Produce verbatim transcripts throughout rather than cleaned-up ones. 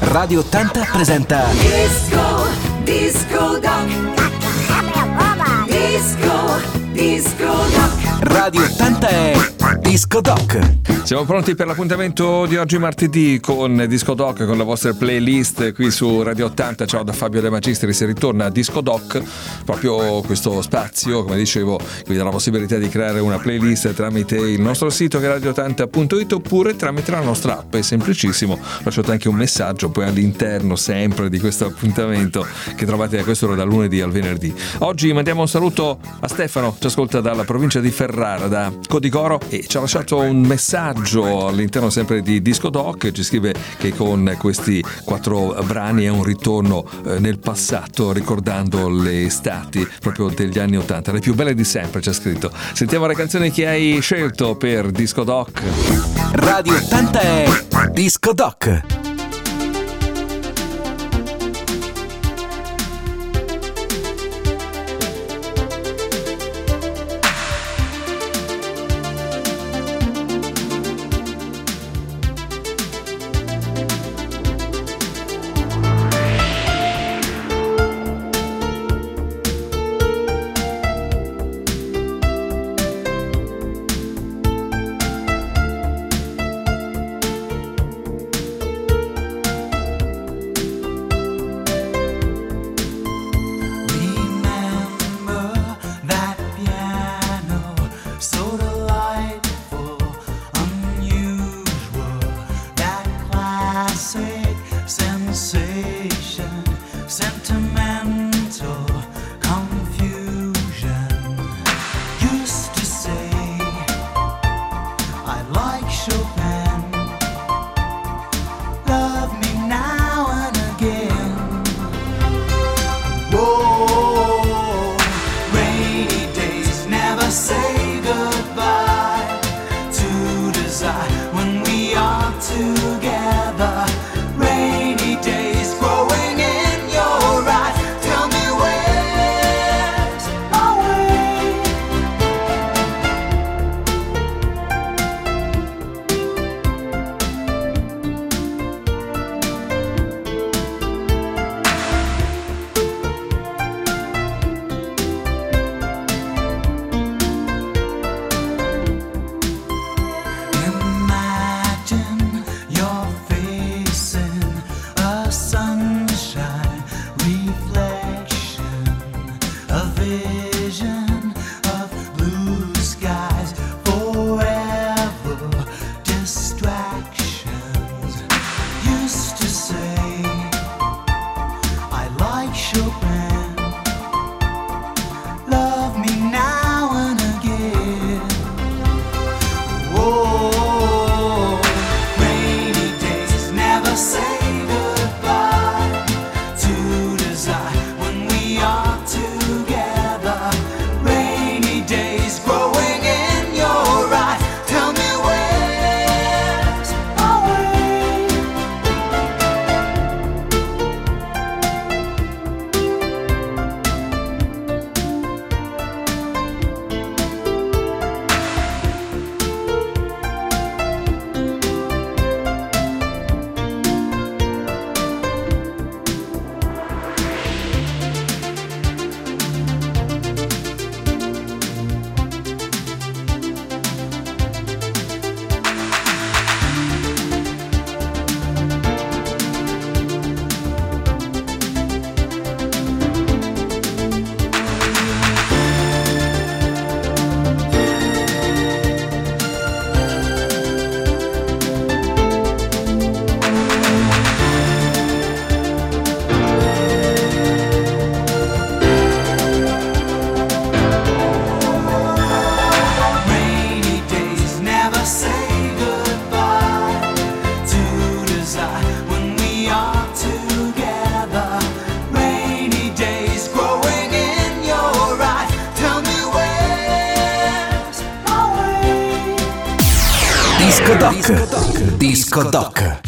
Radio ottanta presenta Disco, Disco Doc. Disco, Disco Doc. Radio ottanta è Disco Doc. Siamo pronti per l'appuntamento di oggi martedì con Disco Doc, con la vostra playlist qui su Radio ottanta. Ciao da Fabio De Magistris, ritorna a Disco Doc, proprio questo spazio, come dicevo, che vi dà la possibilità di creare una playlist tramite il nostro sito che è radio ottanta punto it oppure tramite la nostra app. È semplicissimo, lasciate anche un messaggio poi all'interno sempre di questo appuntamento che trovate a quest'ora dal lunedì al venerdì. Oggi mandiamo un saluto a Stefano, ci ascolta dalla provincia di Ferrara, da Codigoro, e ci ha lasciato un messaggio all'interno sempre di Disco Doc. Ci scrive che con questi quattro brani è un ritorno eh, nel passato, ricordando le estati proprio degli anni ottanta, le più belle di sempre, c'è scritto. Sentiamo le canzoni che hai scelto per Disco Doc. Radio ottanta è Disco Doc. Disco Doc. Disco Doc.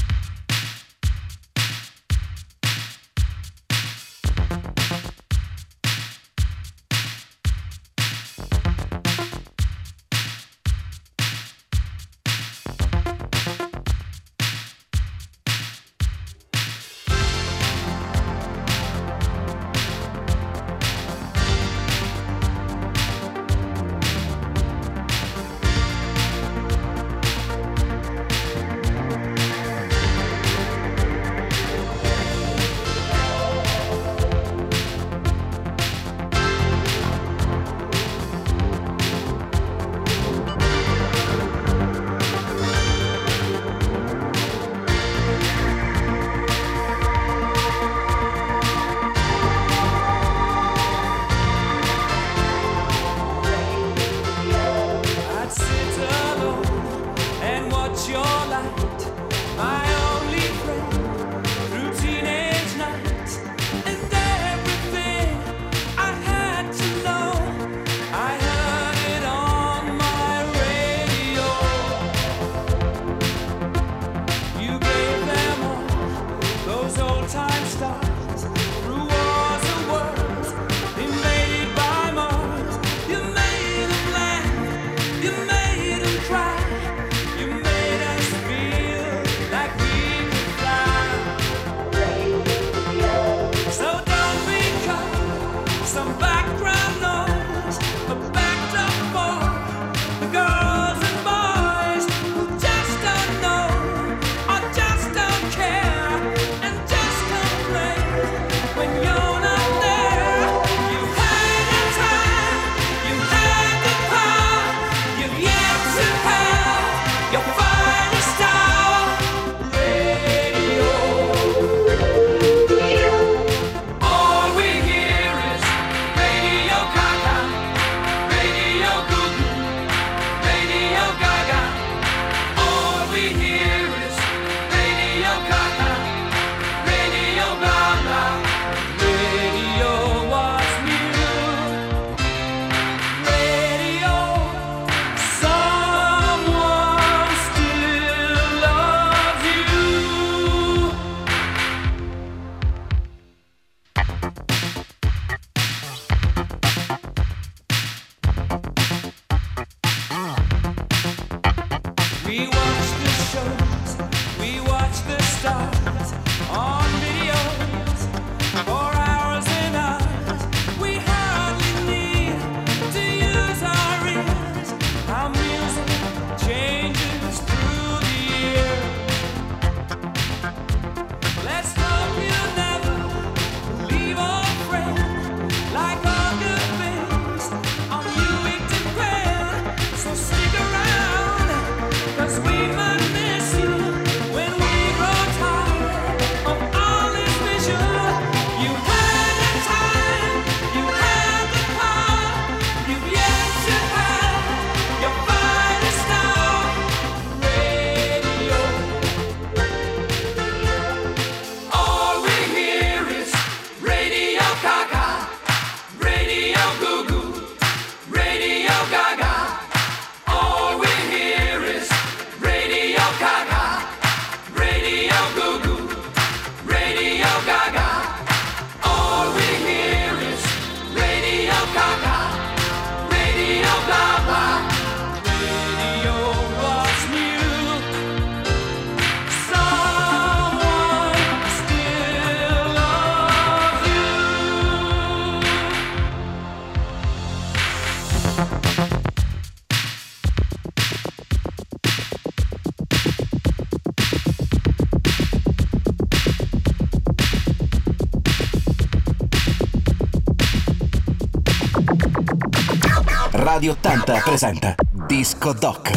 Radio ottanta presenta Disco Doc.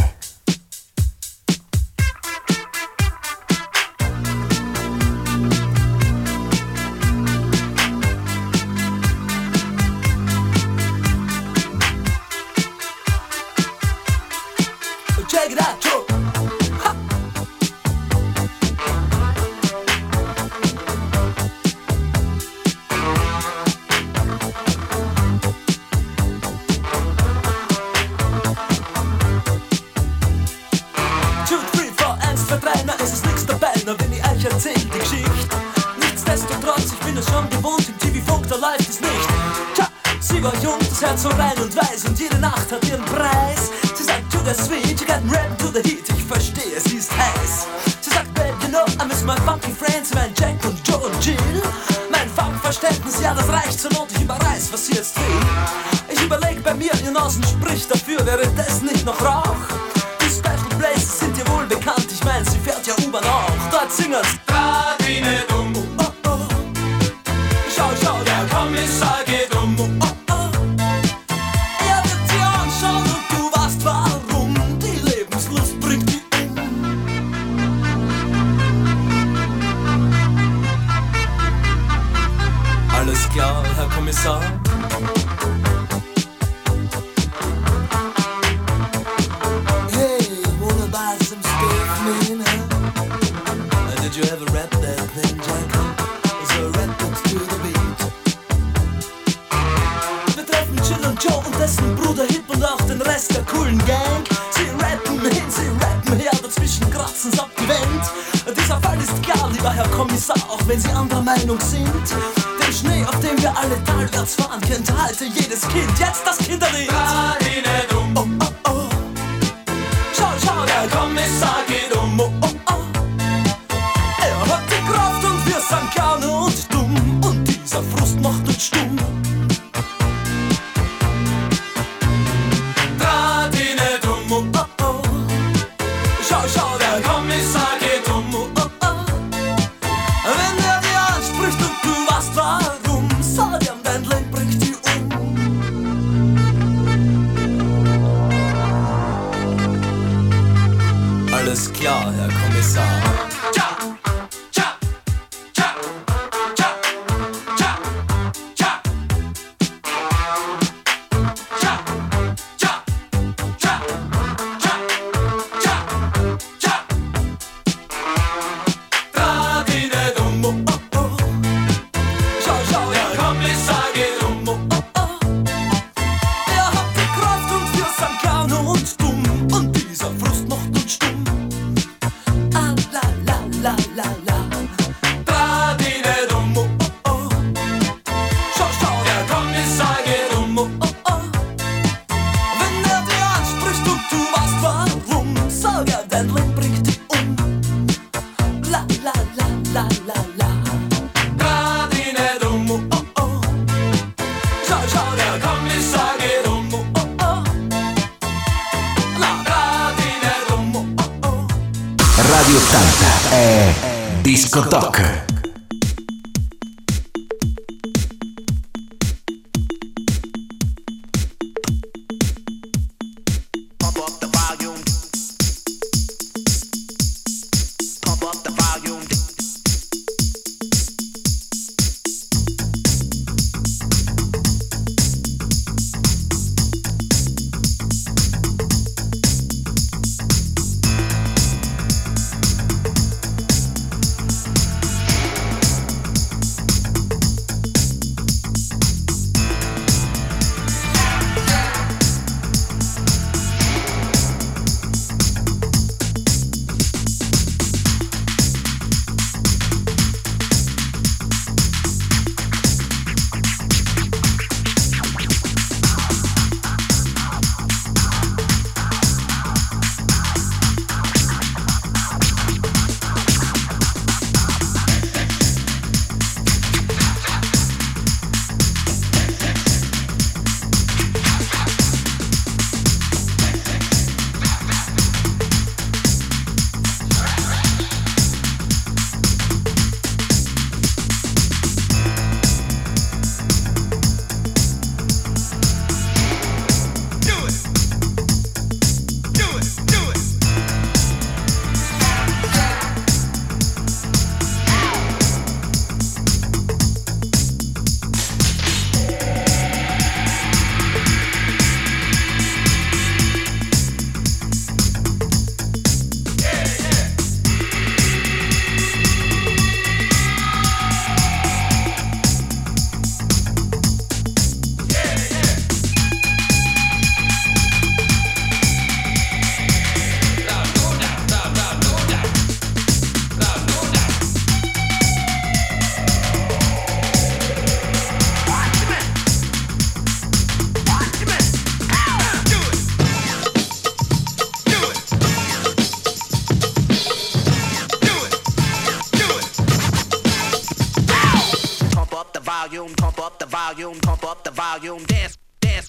Check it out, Joe. Ha. Two, three, four, eins, zwei, drei, na, es ist nix dabei, na, wenn ich euch erzähl die Geschichte. Nichtsdestotrotz, ich bin es schon gewohnt, im T V-Funk, da läuft es nicht. Tja, sie war jung, das Herz so rein und weiß und jede Nacht hat ihren Preis. Sie sagt, to the sweet, you got rap to the heat, ich verstehe, sie ist heiß. Sie sagt, babe, you know, I miss my funky friends, mein Jack und Joe und Jill. Mein Funkverständnis, ja, das reicht zur Not, ich überreiß, was sie jetzt will. Ich überleg bei mir, ihr Nasen spricht dafür, wäre das nicht noch Rauch? Die Special Places sind dir wohl bekannt, ich mein, sie fährt ja U-Bahn auch. Dort singen's Radine dumm, oh, oh, oh. Schau, schau, der Kommissar geht um, oh, oh. Alles klar, Herr Kommissar. Hey, wanna buy some stuff, man, huh? Did you ever rap that thing, Jack? So rap it to the beat. Wir treffen Jill und Joe und dessen Bruder Hip und auch den Rest der coolen Gang. Sie rappen hin, sie rappen her, dazwischen kratzen's ab die Wand. Dieser Fall ist klar, lieber Herr Kommissar, auch wenn Sie anderer Meinung sind. Den Schnee, auf dem wir alle talwärts fahren, kennt heute jedes Kind. Jetzt das Kinderlied. Radine dumm. Oh, oh, oh. Schau, schau, der Kommissar geht um. Oh, oh, oh. Er hat die Kraft und wir sind gerne und dumm. Und dieser Frust macht uns stumm. Radine dumm. Oh, oh, oh. Schau, schau, der Kommissar geht um. Oh, oh, oh. Wenn er dir anspricht und du weißt warum, sag ihm, dein Leben bringt dich um. Alles klar, Herr Kommissar. Tja, tja, tja, tja, tja, tja. Tja, tja, tja, tja, tja, tja. Radine dumm, oh, oh, oh. Schau, schau, der Kommissar geht um, oh, oh, oh. Er hat die Kraft und wir sind gerne und dumm. Und dieser Frust macht uns stumm. Ah, la, la, la, la, la. Radine dumm, oh, oh, oh. Schau, schau, der Kommissar geht um, oh, oh, oh. Wenn er dir anspricht und du weißt warum, sag er, dein Leben bringt dich um. La, la, la, la, la, la. Radine dumm, oh, oh, oh. Schau, schau, der Kommissar geht um, oh, oh, oh. La, Radine dumm, oh, oh, oh. Radio ottanta è Disco Doc. Pump up the volume. Pump up the volume. up the volume, pump up the volume, dance, dance.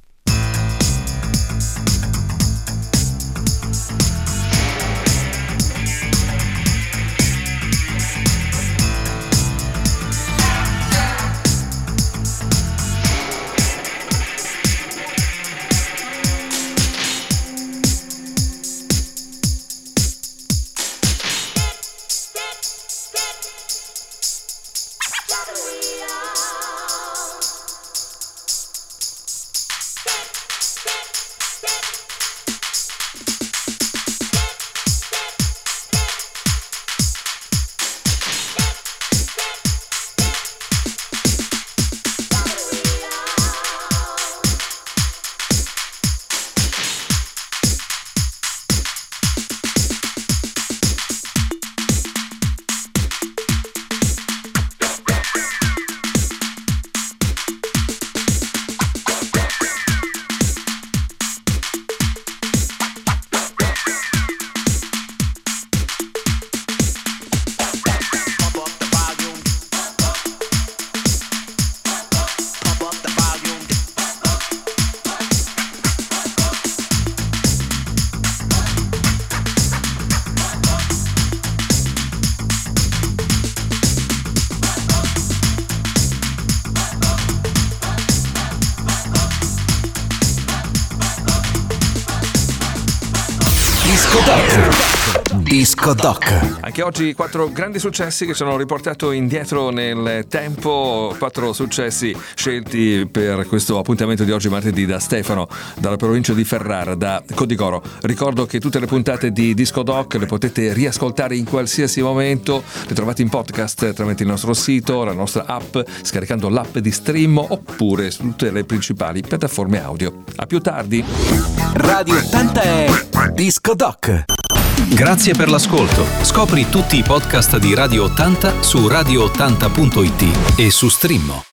Disco Doc. Disco Doc. Anche oggi quattro grandi successi che ci hanno riportato indietro nel tempo, quattro successi scelti per questo appuntamento di oggi martedì da Stefano, dalla provincia di Ferrara, da Codigoro. Ricordo che tutte le puntate di Disco Doc le potete riascoltare in qualsiasi momento, le trovate in podcast tramite il nostro sito, la nostra app, scaricando l'app di Stream oppure su tutte le principali piattaforme audio. A più tardi. Radio ottanta è Disco Doc. Grazie per l'ascolto. Scopri tutti i podcast di Radio ottanta su radio ottanta punto it e su Stream.